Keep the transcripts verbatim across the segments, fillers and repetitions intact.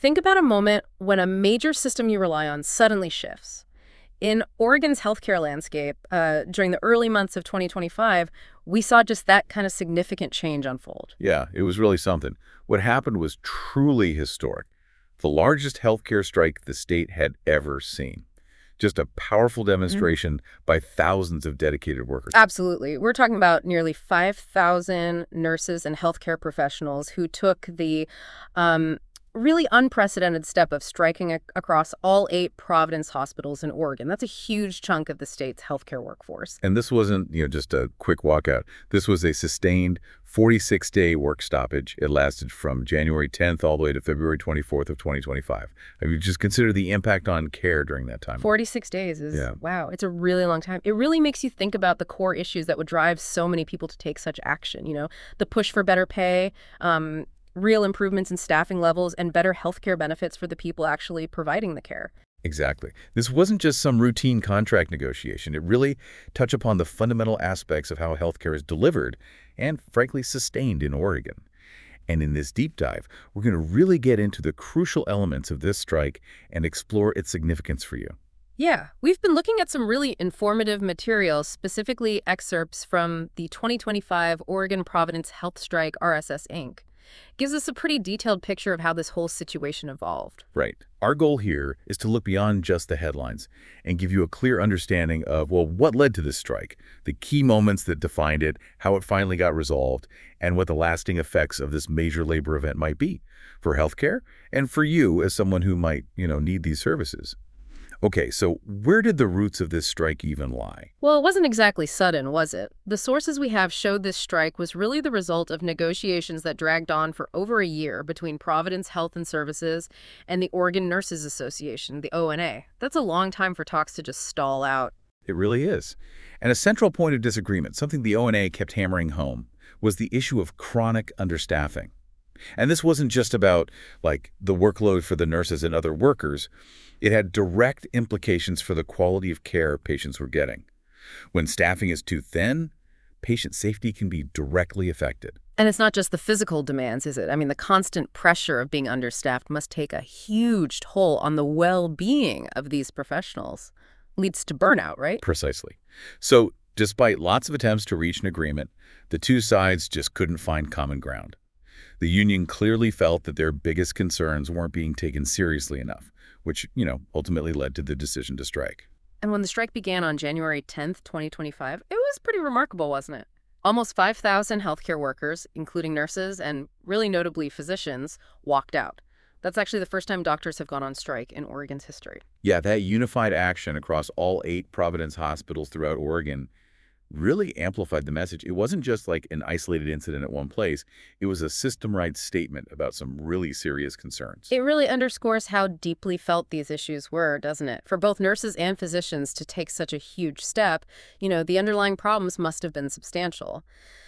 Think about a moment when a major system you rely on suddenly shifts. In Oregon's healthcare landscape, uh, during the early months of twenty twenty-five, we saw just that kind of significant change unfold. Yeah, it was really something. What happened was truly historic. The largest healthcare strike the state had ever seen. Just a powerful demonstration by thousands of dedicated workers. Absolutely. We're talking about nearly five thousand nurses and healthcare professionals who took the um, really unprecedented step of striking ac across all eight Providence hospitals in Oregon. That's a huge chunk of the state's healthcare workforce. And this wasn't, you know, just a quick walkout. This was a sustained forty-six day work stoppage. It lasted from January tenth all the way to February twenty-fourth of twenty twenty-five. I mean, just consider the impact on care during that time. forty-six days is, Yeah. wow, it's a really long time. It really makes you think about the core issues that would drive so many people to take such action, you know, the push for better pay, um, real improvements in staffing levels, and better healthcare benefits for the people actually providing the care. Exactly. This wasn't just some routine contract negotiation. It really touched upon the fundamental aspects of how healthcare is delivered and, frankly, sustained in Oregon. And in this deep dive, we're going to really get into the crucial elements of this strike and explore its significance for you. Yeah, we've been looking at some really informative materials, specifically excerpts from the twenty twenty-five Oregon Providence Health Strike R S S Incorporated. Gives us a pretty detailed picture of how this whole situation evolved. Right. Our goal here is to look beyond just the headlines and give you a clear understanding of, well, what led to this strike, the key moments that defined it, how it finally got resolved, and what the lasting effects of this major labor event might be for healthcare and for you as someone who might, you know, need these services. Okay, so where did the roots of this strike even lie? Well, it wasn't exactly sudden, was it? The sources we have showed this strike was really the result of negotiations that dragged on for over a year between Providence Health and Services and the Oregon Nurses Association, the O N A. That's a long time for talks to just stall out. It really is. And a central point of disagreement, something the O N A kept hammering home, was the issue of chronic understaffing. And this wasn't just about, like, the workload for the nurses and other workers. It had direct implications for the quality of care patients were getting. When staffing is too thin, patient safety can be directly affected. And it's not just the physical demands, is it? I mean, the constant pressure of being understaffed must take a huge toll on the well-being of these professionals. Leads to burnout, right? Precisely. So, despite lots of attempts to reach an agreement, the two sides just couldn't find common ground. The union clearly felt that their biggest concerns weren't being taken seriously enough, which, you know, ultimately led to the decision to strike. And when the strike began on January tenth, twenty twenty-five, it was pretty remarkable, wasn't it? Almost five thousand healthcare workers, including nurses and really notably physicians, walked out. That's actually the first time doctors have gone on strike in Oregon's history. Yeah, that unified action across all eight Providence hospitals throughout Oregon really amplified the message. It wasn't just like an isolated incident at one place. It was a system-wide statement about some really serious concerns. It really underscores how deeply felt these issues were, doesn't it? For both nurses and physicians to take such a huge step, you know, the underlying problems must have been substantial.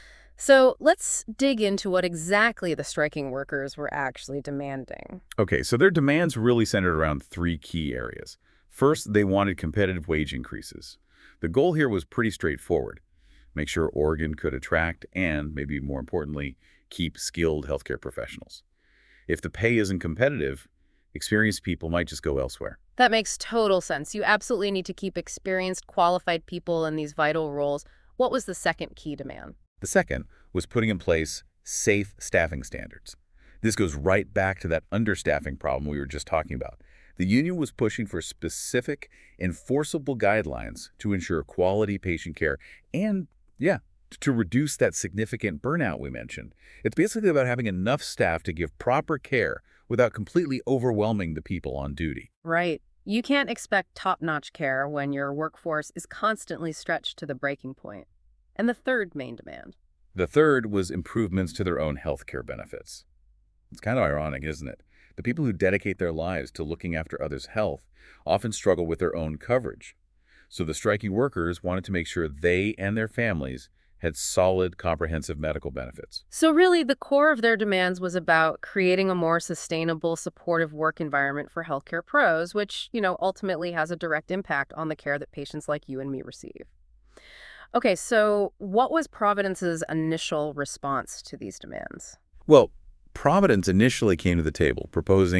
So let's dig into what exactly the striking workers were actually demanding. Okay, so their demands really centered around three key areas. First, they wanted competitive wage increases. The goal here was pretty straightforward. Make sure Oregon could attract and, maybe more importantly, keep skilled healthcare professionals. If the pay isn't competitive, experienced people might just go elsewhere. That makes total sense. You absolutely need to keep experienced, qualified people in these vital roles. What was the second key demand? The second was putting in place safe staffing standards. This goes right back to that understaffing problem we were just talking about. The union was pushing for specific, enforceable guidelines to ensure quality patient care and, yeah, to reduce that significant burnout we mentioned. It's basically about having enough staff to give proper care without completely overwhelming the people on duty. Right. You can't expect top-notch care when your workforce is constantly stretched to the breaking point. And the third main demand? The third was improvements to their own health care benefits. It's kind of ironic, isn't it? The people who dedicate their lives to looking after others' health often struggle with their own coverage. So the striking workers wanted to make sure they and their families had solid, comprehensive medical benefits. So really, the core of their demands was about creating a more sustainable, supportive work environment for healthcare pros, which, you know, ultimately has a direct impact on the care that patients like you and me receive. Okay, so what was Providence's initial response to these demands? Well, Providence initially came to the table proposing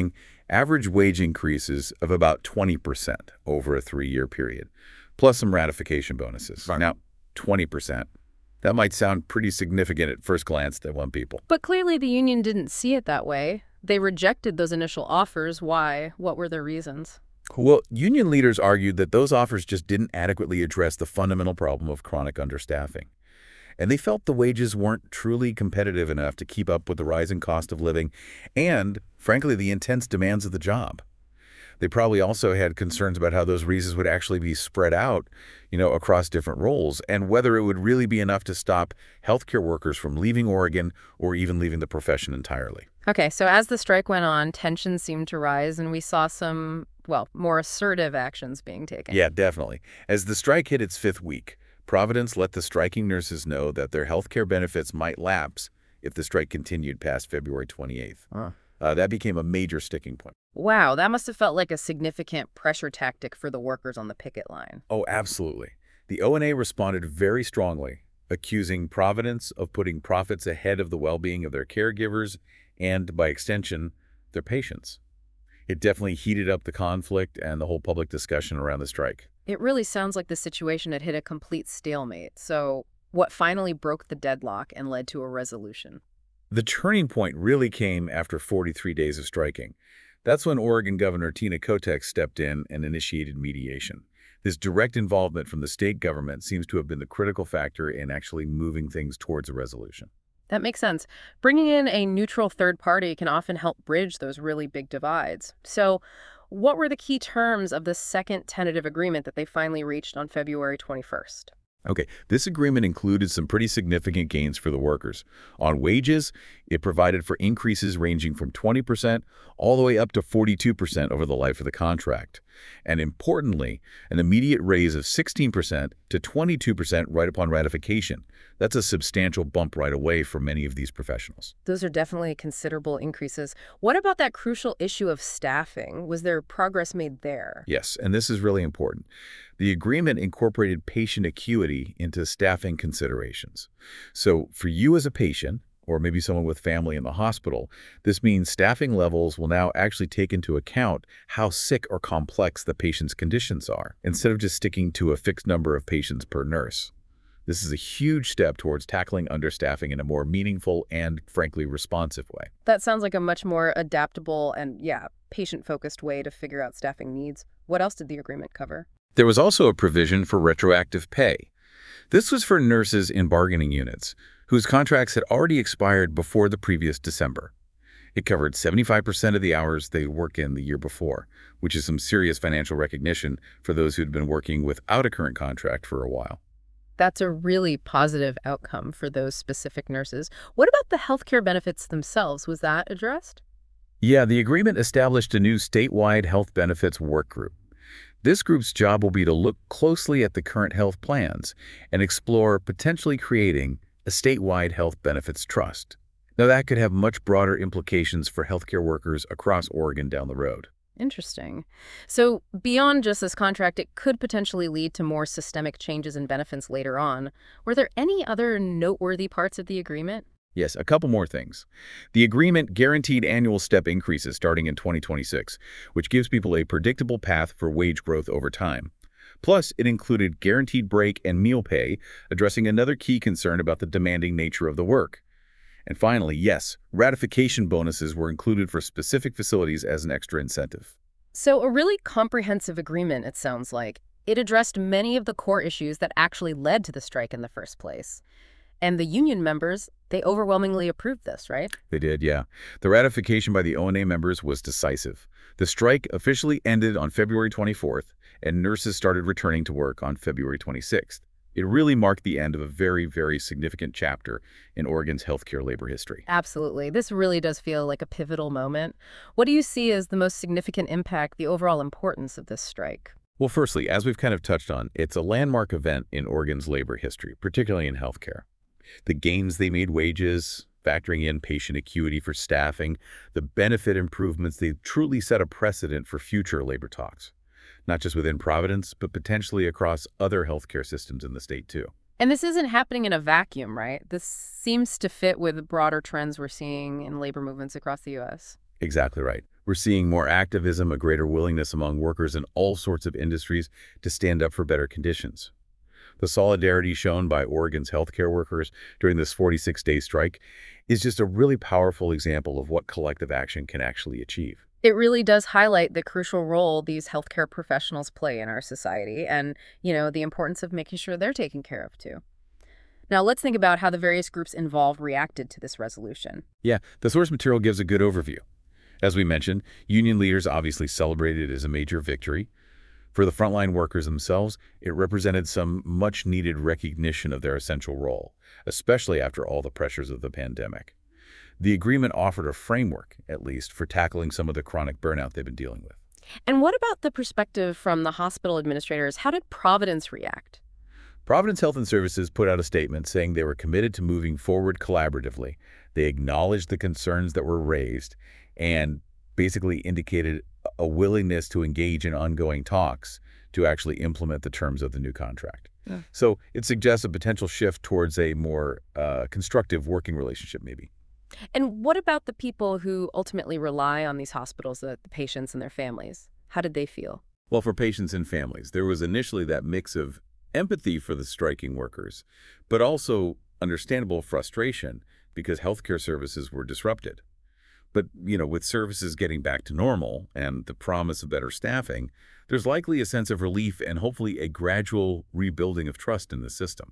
average wage increases of about twenty percent over a three-year period, plus some ratification bonuses. Right. Now, twenty percent. That might sound pretty significant at first glance to one people. But clearly the union didn't see it that way. They rejected those initial offers. Why? What were their reasons? Well, union leaders argued that those offers just didn't adequately address the fundamental problem of chronic understaffing. And they felt the wages weren't truly competitive enough to keep up with the rising cost of living and, frankly, the intense demands of the job. They probably also had concerns about how those raises would actually be spread out, you know, across different roles, and whether it would really be enough to stop healthcare workers from leaving Oregon or even leaving the profession entirely. Okay, so as the strike went on, tensions seemed to rise, and we saw some, well, more assertive actions being taken. Yeah, definitely. As the strike hit its fifth week, Providence let the striking nurses know that their healthcare benefits might lapse if the strike continued past February twenty-eighth. Huh. Uh, that became a major sticking point. Wow, that must have felt like a significant pressure tactic for the workers on the picket line. Oh, absolutely. The O N A responded very strongly, accusing Providence of putting profits ahead of the well-being of their caregivers and, by extension, their patients. It definitely heated up the conflict and the whole public discussion around the strike. It really sounds like the situation had hit a complete stalemate. So what finally broke the deadlock and led to a resolution? The turning point really came after forty-three days of striking. That's when Oregon Governor Tina Kotek stepped in and initiated mediation. This direct involvement from the state government seems to have been the critical factor in actually moving things towards a resolution. That makes sense. Bringing in a neutral third party can often help bridge those really big divides. So what were the key terms of the second tentative agreement that they finally reached on February twenty-first? Okay, this agreement included some pretty significant gains for the workers. On wages, it provided for increases ranging from twenty percent all the way up to forty-two percent over the life of the contract. And importantly, an immediate raise of sixteen percent to twenty-two percent right upon ratification. That's a substantial bump right away for many of these professionals. Those are definitely considerable increases. What about that crucial issue of staffing? Was there progress made there? Yes, and this is really important. The agreement incorporated patient acuity into staffing considerations. So for you as a patient, or maybe someone with family in the hospital, this means staffing levels will now actually take into account how sick or complex the patient's conditions are, instead of just sticking to a fixed number of patients per nurse. This is a huge step towards tackling understaffing in a more meaningful and, frankly, responsive way. That sounds like a much more adaptable and, yeah, patient-focused way to figure out staffing needs. What else did the agreement cover? There was also a provision for retroactive pay. This was for nurses in bargaining units whose contracts had already expired before the previous December. It covered seventy-five percent of the hours they worked in the year before, which is some serious financial recognition for those who'd been working without a current contract for a while. That's a really positive outcome for those specific nurses. What about the healthcare benefits themselves? Was that addressed? Yeah, the agreement established a new statewide health benefits work group. This group's job will be to look closely at the current health plans and explore potentially creating a statewide health benefits trust. Now, that could have much broader implications for healthcare workers across Oregon down the road. Interesting. So beyond just this contract, it could potentially lead to more systemic changes in benefits later on. Were there any other noteworthy parts of the agreement? Yes, a couple more things. The agreement guaranteed annual step increases starting in twenty twenty-six, which gives people a predictable path for wage growth over time. Plus, it included guaranteed break and meal pay, addressing another key concern about the demanding nature of the work. And finally, yes, ratification bonuses were included for specific facilities as an extra incentive. So a really comprehensive agreement, it sounds like. It addressed many of the core issues that actually led to the strike in the first place. And the union members, they overwhelmingly approved this, right? They did, yeah. The ratification by the O N A members was decisive. The strike officially ended on February twenty-fourth, and nurses started returning to work on February twenty-sixth. It really marked the end of a very, very significant chapter in Oregon's healthcare labor history. Absolutely. This really does feel like a pivotal moment. What do you see as the most significant impact, the overall importance of this strike? Well, firstly, as we've kind of touched on, it's a landmark event in Oregon's labor history, particularly in healthcare. The gains they made wages, factoring in patient acuity for staffing, the benefit improvements, they truly set a precedent for future labor talks. Not just within Providence, but potentially across other healthcare systems in the state, too. And this isn't happening in a vacuum, right? This seems to fit with broader trends we're seeing in labor movements across the U S. Exactly right. We're seeing more activism, a greater willingness among workers in all sorts of industries to stand up for better conditions. The solidarity shown by Oregon's healthcare workers during this forty-six day strike is just a really powerful example of what collective action can actually achieve. It really does highlight the crucial role these healthcare professionals play in our society and, you know, the importance of making sure they're taken care of too. Now, let's think about how the various groups involved reacted to this resolution. Yeah, the source material gives a good overview. As we mentioned, union leaders obviously celebrated it as a major victory. For the frontline workers themselves, it represented some much-needed recognition of their essential role, especially after all the pressures of the pandemic. The agreement offered a framework, at least, for tackling some of the chronic burnout they've been dealing with. And what about the perspective from the hospital administrators? How did Providence react? Providence Health and Services put out a statement saying they were committed to moving forward collaboratively. They acknowledged the concerns that were raised and basically indicated a willingness to engage in ongoing talks to actually implement the terms of the new contract. Yeah. So it suggests a potential shift towards a more uh, constructive working relationship, maybe. And what about the people who ultimately rely on these hospitals, the, the patients and their families? How did they feel? Well, for patients and families, there was initially that mix of empathy for the striking workers, but also understandable frustration because healthcare services were disrupted. But, you know, with services getting back to normal and the promise of better staffing, there's likely a sense of relief and hopefully a gradual rebuilding of trust in the system.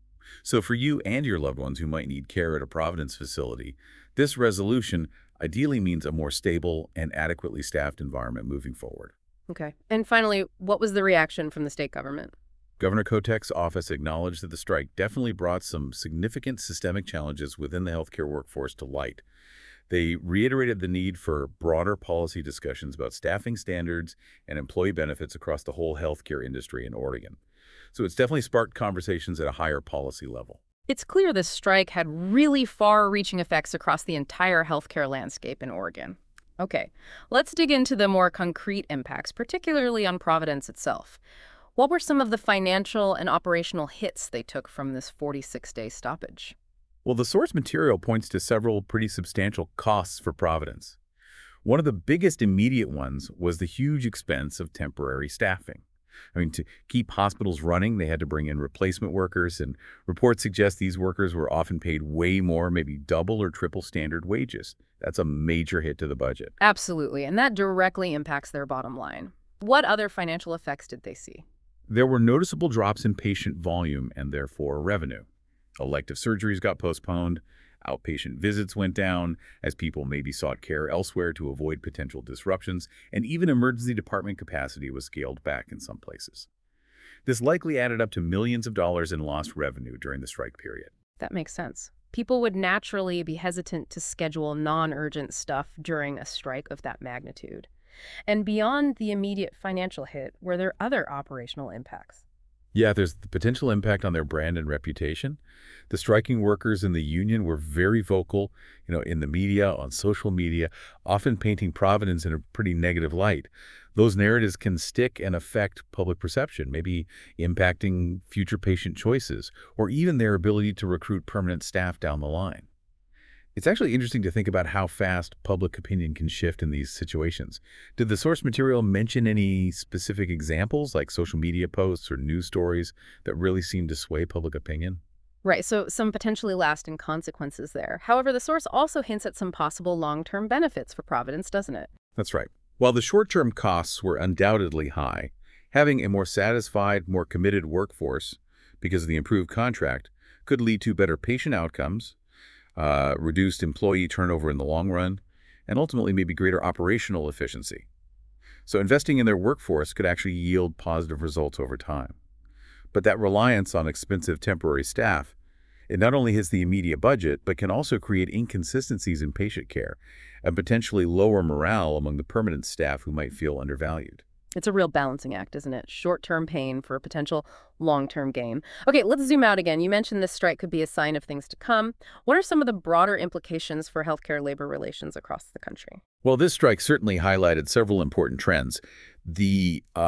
So for you and your loved ones who might need care at a Providence facility, this resolution ideally means a more stable and adequately staffed environment moving forward. Okay. And finally, what was the reaction from the state government? Governor Kotek's office acknowledged that the strike definitely brought some significant systemic challenges within the healthcare workforce to light. They reiterated the need for broader policy discussions about staffing standards and employee benefits across the whole healthcare industry in Oregon. So it's definitely sparked conversations at a higher policy level. It's clear this strike had really far-reaching effects across the entire healthcare landscape in Oregon. Okay, let's dig into the more concrete impacts, particularly on Providence itself. What were some of the financial and operational hits they took from this forty-six day stoppage? Well, the source material points to several pretty substantial costs for Providence. One of the biggest immediate ones was the huge expense of temporary staffing. I mean, to keep hospitals running, they had to bring in replacement workers, and reports suggest these workers were often paid way more, maybe double or triple standard wages. That's a major hit to the budget. Absolutely, and that directly impacts their bottom line. What other financial effects did they see? There were noticeable drops in patient volume and therefore revenue. Elective surgeries got postponed, outpatient visits went down as people maybe sought care elsewhere to avoid potential disruptions, and even emergency department capacity was scaled back in some places. This likely added up to millions of dollars in lost revenue during the strike period. That makes sense. People would naturally be hesitant to schedule non-urgent stuff during a strike of that magnitude. And beyond the immediate financial hit, were there other operational impacts? Yeah, there's the potential impact on their brand and reputation. The striking workers in the union were very vocal, you know, in the media, on social media, often painting Providence in a pretty negative light. Those narratives can stick and affect public perception, maybe impacting future patient choices, or even their ability to recruit permanent staff down the line. It's actually interesting to think about how fast public opinion can shift in these situations. Did the source material mention any specific examples, like social media posts or news stories, that really seemed to sway public opinion? Right, so some potentially lasting consequences there. However, the source also hints at some possible long-term benefits for Providence, doesn't it? That's right. While the short-term costs were undoubtedly high, having a more satisfied, more committed workforce, because of the improved contract, could lead to better patient outcomes, Uh, reduced employee turnover in the long run, and ultimately maybe greater operational efficiency. So investing in their workforce could actually yield positive results over time. But that reliance on expensive temporary staff, it not only hits the immediate budget, but can also create inconsistencies in patient care and potentially lower morale among the permanent staff who might feel undervalued. It's a real balancing act, isn't it? Short-term pain for a potential long-term gain. Okay, let's zoom out again. You mentioned this strike could be a sign of things to come. What are some of the broader implications for healthcare labor relations across the country? Well, this strike certainly highlighted several important trends. The uh,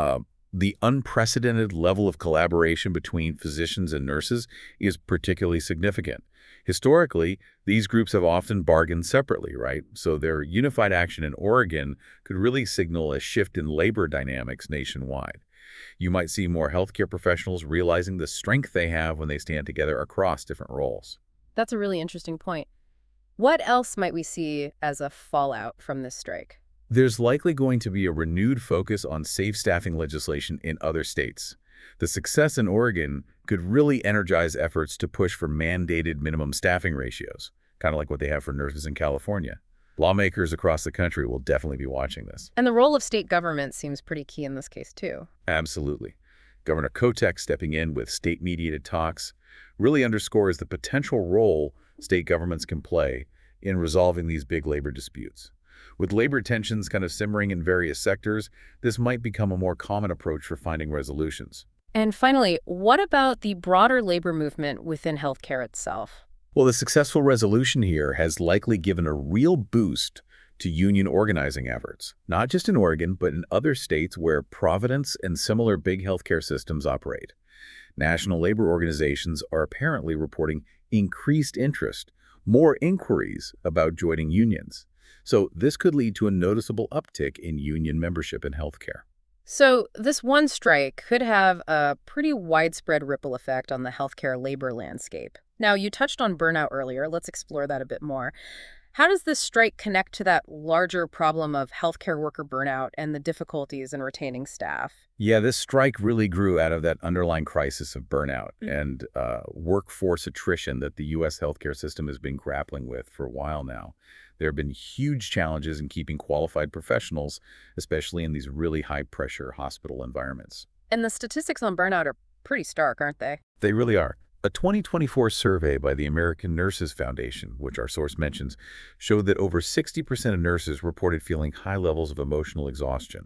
The unprecedented level of collaboration between physicians and nurses is particularly significant. Historically, these groups have often bargained separately, right? So their unified action in Oregon could really signal a shift in labor dynamics nationwide. You might see more healthcare professionals realizing the strength they have when they stand together across different roles. That's a really interesting point. What else might we see as a fallout from this strike? There's likely going to be a renewed focus on safe staffing legislation in other states. The success in Oregon could really energize efforts to push for mandated minimum staffing ratios, kind of like what they have for nurses in California. Lawmakers across the country will definitely be watching this. And the role of state government seems pretty key in this case, too. Absolutely. Governor Kotek stepping in with state-mediated talks really underscores the potential role state governments can play in resolving these big labor disputes. With labor tensions kind of simmering in various sectors, this might become a more common approach for finding resolutions. And finally, what about the broader labor movement within healthcare itself? Well, the successful resolution here has likely given a real boost to union organizing efforts, not just in Oregon, but in other states where Providence and similar big healthcare systems operate. National labor organizations are apparently reporting increased interest, more inquiries about joining unions. So this could lead to a noticeable uptick in union membership in healthcare. So this one strike could have a pretty widespread ripple effect on the healthcare labor landscape. Now, you touched on burnout earlier. Let's explore that a bit more. How does this strike connect to that larger problem of healthcare worker burnout and the difficulties in retaining staff? Yeah, this strike really grew out of that underlying crisis of burnout Mm. and uh, workforce attrition that the U S healthcare system has been grappling with for a while now. There have been huge challenges in keeping qualified professionals, especially in these really high-pressure hospital environments. And the statistics on burnout are pretty stark, aren't they? They really are. A twenty twenty-four survey by the American Nurses Foundation, which our source mentions, showed that over sixty percent of nurses reported feeling high levels of emotional exhaustion.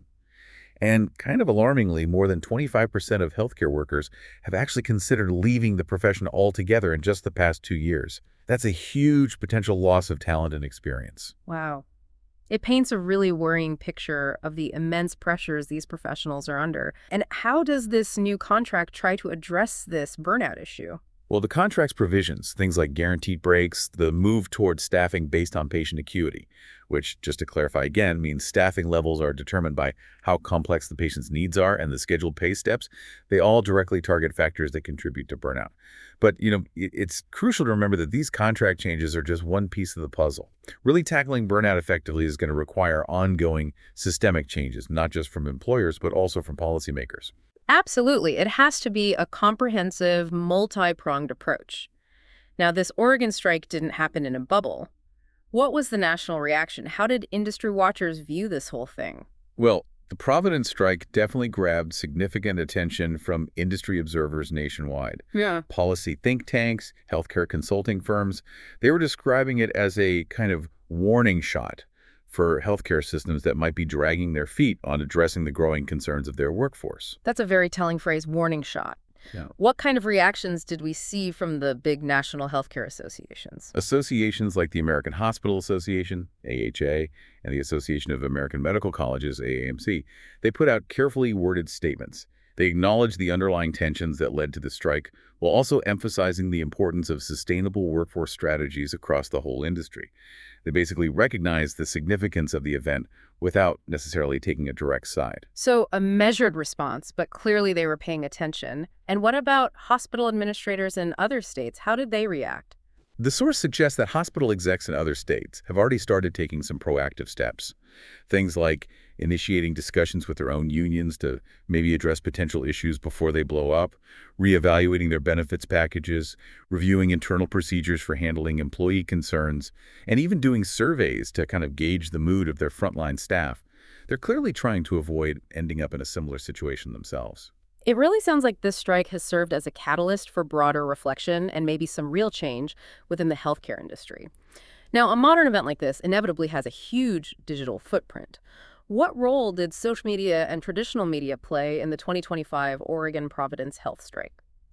And kind of alarmingly, more than twenty-five percent of healthcare workers have actually considered leaving the profession altogether in just the past two years. That's a huge potential loss of talent and experience. Wow. It paints a really worrying picture of the immense pressures these professionals are under. And how does this new contract try to address this burnout issue? Well, the contract's provisions, things like guaranteed breaks, the move towards staffing based on patient acuity, which, just to clarify again, means staffing levels are determined by how complex the patient's needs are, and the scheduled pay steps, they all directly target factors that contribute to burnout. But, you know, it's crucial to remember that these contract changes are just one piece of the puzzle. Really tackling burnout effectively is going to require ongoing systemic changes, not just from employers, but also from policymakers. Absolutely. It has to be a comprehensive, multi-pronged approach. Now, this Oregon strike didn't happen in a bubble. What was the national reaction? How did industry watchers view this whole thing? Well, the Providence strike definitely grabbed significant attention from industry observers nationwide. Yeah. Policy think tanks, healthcare consulting firms, they were describing it as a kind of warning shot for healthcare systems that might be dragging their feet on addressing the growing concerns of their workforce. That's a very telling phrase, warning shot. Yeah. What kind of reactions did we see from the big national healthcare associations? Associations like the American Hospital Association, A H A, and the Association of American Medical Colleges, A A M C, they put out carefully worded statements. They acknowledged the underlying tensions that led to the strike, while also emphasizing the importance of sustainable workforce strategies across the whole industry. They basically recognized the significance of the event without necessarily taking a direct side. So a measured response, but clearly they were paying attention. And what about hospital administrators in other states? How did they react? The source suggests that hospital execs in other states have already started taking some proactive steps. Things like initiating discussions with their own unions to maybe address potential issues before they blow up, reevaluating their benefits packages, reviewing internal procedures for handling employee concerns, and even doing surveys to kind of gauge the mood of their frontline staff. They're clearly trying to avoid ending up in a similar situation themselves. It really sounds like this strike has served as a catalyst for broader reflection and maybe some real change within the healthcare industry. Now, a modern event like this inevitably has a huge digital footprint. What role did social media and traditional media play in the twenty twenty-five Oregon Providence health strike?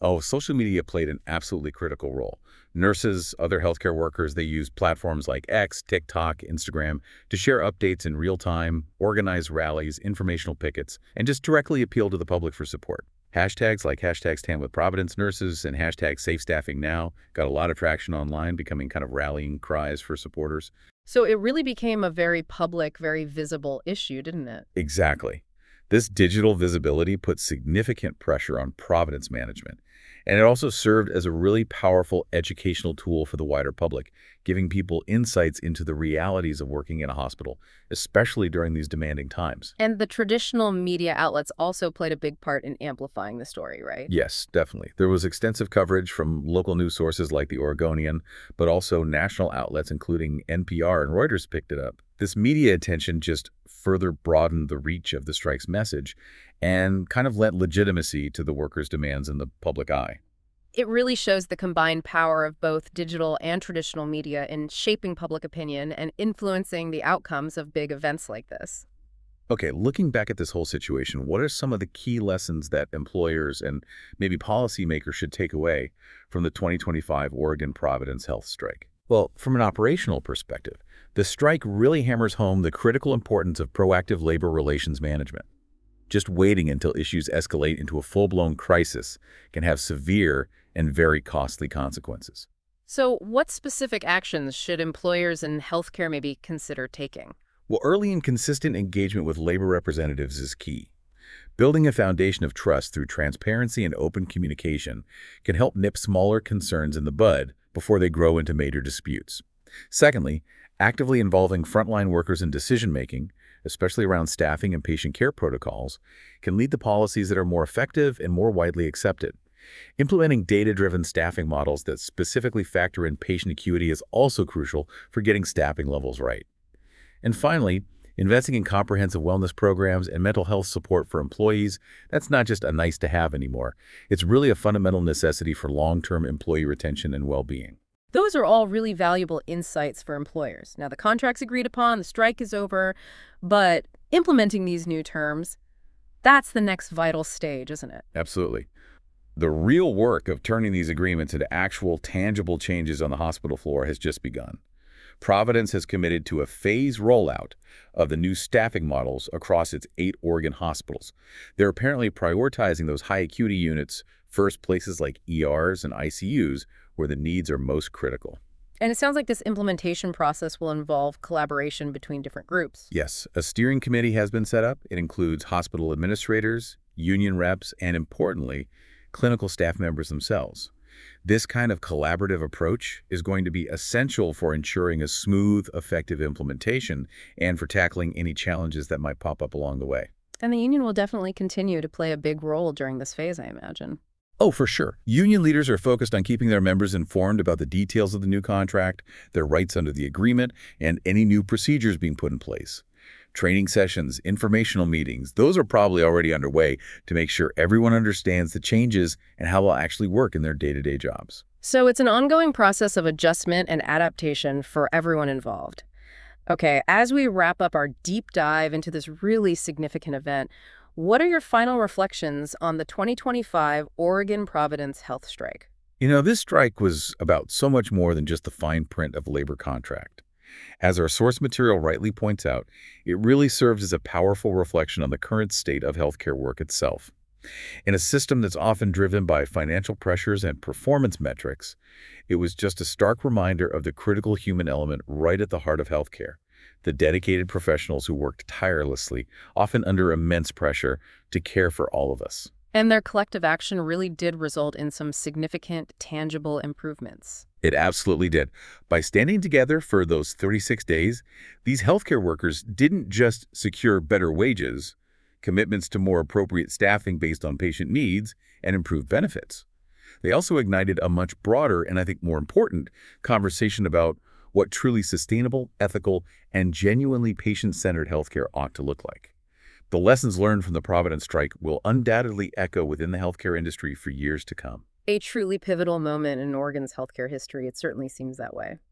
Oh, social media played an absolutely critical role. Nurses, other healthcare workers, they use platforms like X, TikTok, Instagram to share updates in real time, organize rallies, informational pickets, and just directly appeal to the public for support. Hashtags like hashtag Stand with Providence Nurses and hashtag Safe Staffing Now got a lot of traction online, becoming kind of rallying cries for supporters. So it really became a very public, very visible issue, didn't it? Exactly. This digital visibility put significant pressure on Providence management, and it also served as a really powerful educational tool for the wider public, giving people insights into the realities of working in a hospital, especially during these demanding times. And the traditional media outlets also played a big part in amplifying the story, right? Yes, definitely. There was extensive coverage from local news sources like the Oregonian, but also national outlets including N P R and Reuters picked it up. This media attention just further broadened the reach of the strike's message and kind of lent legitimacy to the workers' demands in the public eye. It really shows the combined power of both digital and traditional media in shaping public opinion and influencing the outcomes of big events like this. Okay, looking back at this whole situation, what are some of the key lessons that employers and maybe policymakers should take away from the twenty twenty-five Oregon Providence Health strike? Well, from an operational perspective, the strike really hammers home the critical importance of proactive labor relations management. Just waiting until issues escalate into a full-blown crisis can have severe and very costly consequences. So what specific actions should employers and healthcare maybe consider taking? Well, early and consistent engagement with labor representatives is key. Building a foundation of trust through transparency and open communication can help nip smaller concerns in the bud before they grow into major disputes. Secondly, actively involving frontline workers in decision-making, especially around staffing and patient care protocols, can lead to policies that are more effective and more widely accepted. Implementing data-driven staffing models that specifically factor in patient acuity is also crucial for getting staffing levels right. And finally, investing in comprehensive wellness programs and mental health support for employees, that's not just a nice to have anymore. It's really a fundamental necessity for long-term employee retention and well-being. Those are all really valuable insights for employers. Now, the contract's agreed upon, the strike is over, but implementing these new terms, that's the next vital stage, isn't it? Absolutely. The real work of turning these agreements into actual, tangible changes on the hospital floor has just begun. Providence has committed to a phased rollout of the new staffing models across its eight Oregon hospitals. They're apparently prioritizing those high-acuity units first, places like E Rs and I C Us, where the needs are most critical. And it sounds like this implementation process will involve collaboration between different groups. Yes, a steering committee has been set up. It includes hospital administrators, union reps, and importantly, clinical staff members themselves. This kind of collaborative approach is going to be essential for ensuring a smooth, effective implementation and for tackling any challenges that might pop up along the way. And the union will definitely continue to play a big role during this phase, I imagine. Oh, for sure. Union leaders are focused on keeping their members informed about the details of the new contract, their rights under the agreement, and any new procedures being put in place. Training sessions, informational meetings, those are probably already underway to make sure everyone understands the changes and how they'll actually work in their day-to-day jobs. So it's an ongoing process of adjustment and adaptation for everyone involved. Okay, as we wrap up our deep dive into this really significant event, what are your final reflections on the twenty twenty-five Oregon Providence Health strike? You know, this strike was about so much more than just the fine print of a labor contract. As our source material rightly points out, it really serves as a powerful reflection on the current state of healthcare work itself. In a system that's often driven by financial pressures and performance metrics, it was just a stark reminder of the critical human element right at the heart of healthcare, the dedicated professionals who worked tirelessly, often under immense pressure, to care for all of us. And their collective action really did result in some significant, tangible improvements. It absolutely did. By standing together for those thirty-six days, these healthcare workers didn't just secure better wages, commitments to more appropriate staffing based on patient needs, and improved benefits. They also ignited a much broader and I think more important conversation about what truly sustainable, ethical, and genuinely patient-centered healthcare ought to look like. The lessons learned from the Providence strike will undoubtedly echo within the healthcare industry for years to come. A truly pivotal moment in Oregon's healthcare history. It certainly seems that way.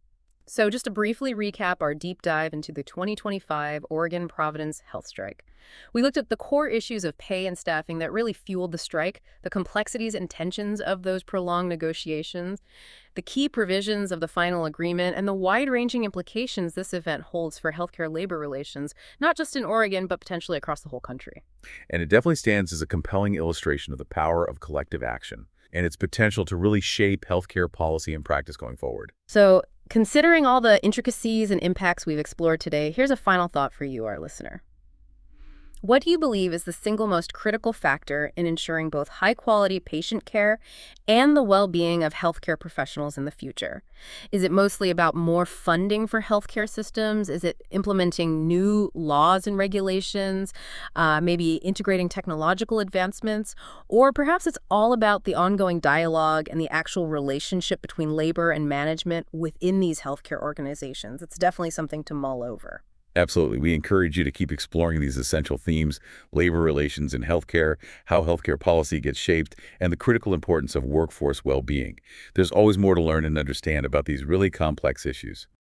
So just to briefly recap our deep dive into the twenty twenty-five Oregon Providence health strike. We looked at the core issues of pay and staffing that really fueled the strike, the complexities and tensions of those prolonged negotiations, the key provisions of the final agreement, and the wide-ranging implications this event holds for healthcare labor relations, not just in Oregon, but potentially across the whole country. And it definitely stands as a compelling illustration of the power of collective action and its potential to really shape healthcare policy and practice going forward. So, considering all the intricacies and impacts we've explored today, here's a final thought for you, our listener. What do you believe is the single most critical factor in ensuring both high-quality patient care and the well-being of healthcare professionals in the future? Is it mostly about more funding for healthcare systems? Is it implementing new laws and regulations, uh, maybe integrating technological advancements? Or perhaps it's all about the ongoing dialogue and the actual relationship between labor and management within these healthcare organizations? It's definitely something to mull over. Absolutely. We encourage you to keep exploring these essential themes: labor relations in healthcare, how healthcare policy gets shaped, and the critical importance of workforce well-being. There's always more to learn and understand about these really complex issues.